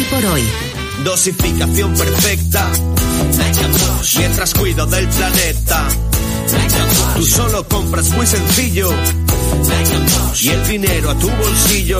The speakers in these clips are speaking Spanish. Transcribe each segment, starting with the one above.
por hoy. Dosificación perfecta, mientras cuido del planeta. Tú solo compras muy sencillo y el dinero a tu bolsillo.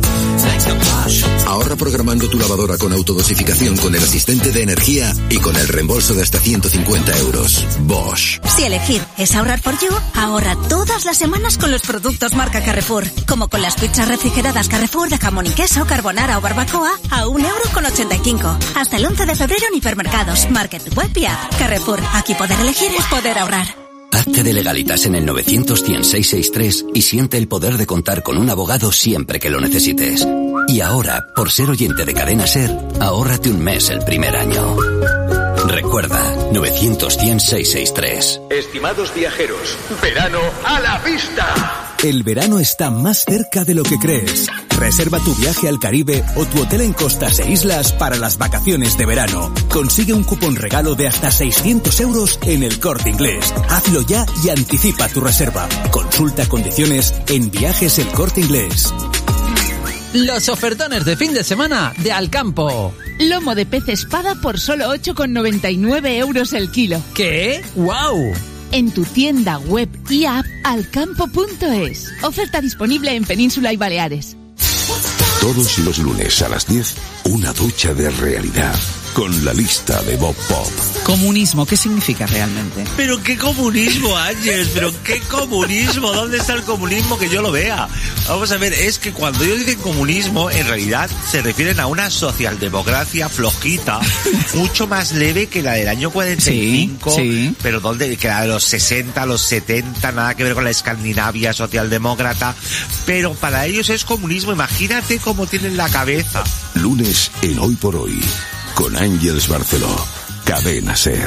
Ahorra programando tu lavadora con autodosificación con el asistente de energía y con el reembolso de hasta 150 euros. Bosch. Si elegir es ahorrar for you, ahorra todas las semanas con los productos marca Carrefour. Como con las pizzas refrigeradas Carrefour de jamón y queso, carbonara o barbacoa a 1,85 €. Hasta el 11 de febrero en hipermercados, market, web y app. Carrefour, aquí poder elegir es poder ahorrar. Hazte de Legalitas en el 900-100-663 y siente el poder de contar con un abogado siempre que lo necesites. Y ahora, por ser oyente de Cadena SER, ahórrate un mes el primer año. Recuerda, 900-100-663. Estimados viajeros, verano a la vista. El verano está más cerca de lo que crees. Reserva tu viaje al Caribe o tu hotel en costas e islas para las vacaciones de verano. Consigue un cupón regalo de hasta 600 euros en El Corte Inglés. Hazlo ya y anticipa tu reserva. Consulta condiciones en Viajes El Corte Inglés. Los ofertones de fin de semana de Alcampo. Lomo de pez espada por solo 8,99 € el kilo. ¿Qué? ¡Guau! En tu tienda web y app alcampo.es. Oferta disponible en Península y Baleares. Todos los lunes a las 10, una ducha de realidad con la lista de Bob Pop. Comunismo, ¿qué significa realmente? ¿Pero qué comunismo, Ángel? ¿Pero qué comunismo? ¿Dónde está el comunismo que yo lo vea? Vamos a ver, es que cuando ellos dicen comunismo, en realidad se refieren a una socialdemocracia flojita, mucho más leve que la del año 45, sí. Pero donde que la de los 60, los 70, nada que ver con la Escandinavia socialdemócrata, pero para ellos es comunismo, imagínate cómo tienen la cabeza. Lunes en Hoy por Hoy, con Ángeles Barceló, Cadena SER.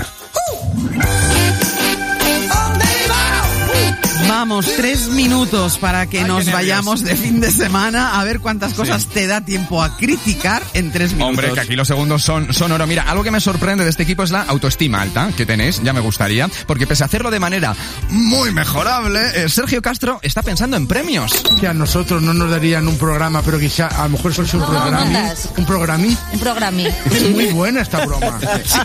Vamos, 3 minutos para que nos vayamos de fin de semana. A ver cuántas cosas te da tiempo a criticar en 3 minutos. Hombre, que aquí los segundos son oro. Mira, algo que me sorprende de este equipo es la autoestima alta que tenéis, ya me gustaría, porque pese a hacerlo de manera muy mejorable, Sergio Castro está pensando en premios. Que a nosotros no nos darían un programa, pero quizá a lo mejor sois un programa. ¿Un programi? Un programi. Es muy buena esta broma.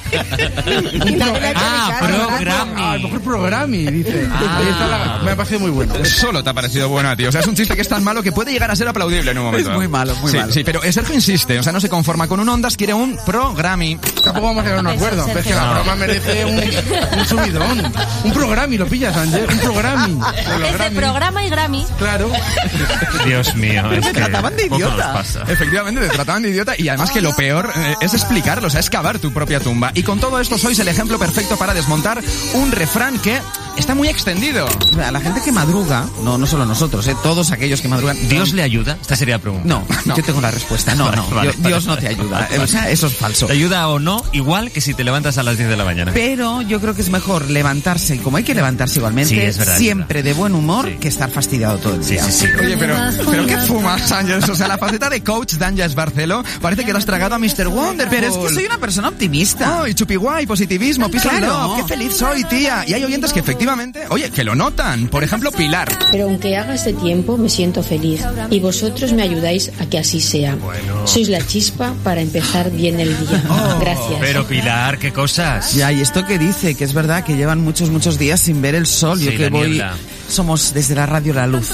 Programi. A lo mejor programi, dice. Me ha parecido muy bueno. Solo te ha parecido bueno a ti. O sea, es un chiste que es tan malo que puede llegar a ser aplaudible en un momento. Es muy malo, muy malo. Sí, pero Sergio insiste. O sea, no se conforma con un Ondas, quiere un programi. Tampoco vamos a llegar a un acuerdo. Es que la broma merece un subidón. Un programi, ¿lo pillas, Ángel? Un programi. Es de programa y Grammy. Claro. Dios mío. Te trataban de idiota. Efectivamente, te trataban de idiota. Y además que lo peor es explicarlo, o sea, es cavar tu propia tumba. Y con todo esto sois el ejemplo perfecto para desmontar un refrán que está muy extendido. A la gente que madruga, no solo nosotros, todos aquellos que madrugan. ¿Dios le ayuda? Esta sería la pregunta. No, yo tengo la respuesta. No, Dios no te ayuda. O sea, eso es falso. ¿Te ayuda o no? Igual que si te levantas a las 10 de la mañana. Pero yo creo que es mejor levantarse, como hay que levantarse igualmente, sí, es verdad, siempre de buen humor, que estar fastidiado todo el día. Sí. Oye, pero ¿qué fumas, Ángeles? O sea, la faceta de coach de Ángeles Barceló parece que lo has tragado a Mr. Wonderful. Pero es que soy una persona optimista. Oh, y chupiguay, positivismo, peace and love. Qué feliz soy, tía. Y hay oyentes que efectivamente, oye, que lo notan. Por ejemplo, Pilar. Pero aunque haga este tiempo, me siento feliz. Y vosotros me ayudáis a que así sea. Sois la chispa para empezar bien el día. Gracias. Pero Pilar, ¿qué cosas? Ya, y esto que dice, que es verdad que llevan muchos días sin ver el sol. Sí, yo que voy... niebla. Somos desde la radio La Luz,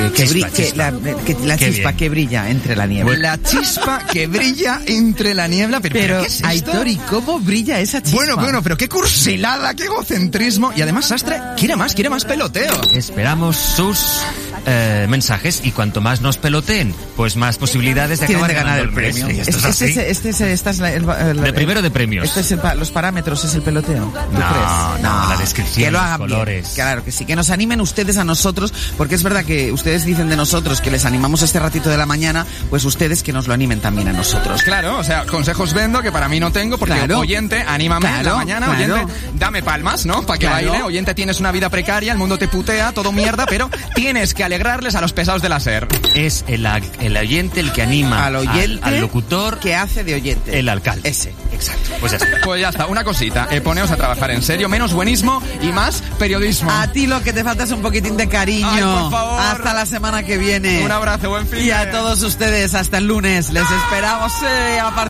la chispa que brilla entre la niebla. La chispa que brilla entre la niebla. Pero ¿qué es esto? Aitor, ¿y cómo brilla esa chispa? Bueno, pero qué cursilada, qué egocentrismo. Y además Sastre quiere más peloteo. Esperamos sus mensajes y cuanto más nos peloteen, pues más posibilidades de acabar ganar el premio. De primero de premios. Los parámetros es el peloteo. No, la descripción, que lo hagan los colores. Bien. Claro que sí, que nos animen ustedes a nosotros, porque es verdad que ustedes dicen de nosotros que les animamos este ratito de la mañana, pues ustedes que nos lo animen también a nosotros. Claro, o sea, consejos vendo que para mí no tengo, porque oyente, anímame en la mañana, oyente, dame palmas, ¿no? Para que baile, oyente, tienes una vida precaria, el mundo te putea, todo mierda, pero tienes que alegrarles a los pesados de la SER. Es el oyente el que anima al oyente, al locutor, que hace de oyente. El alcalde. Ese, exacto. Pues ya está, una cosita, poneos a trabajar en serio, menos buenismo y más periodismo. A ti lo que te falta es un poquitín de cariño. Ay, por favor. Hasta la semana que viene. Un abrazo, buen fin. Y a todos ustedes, hasta el lunes. Les esperamos a partir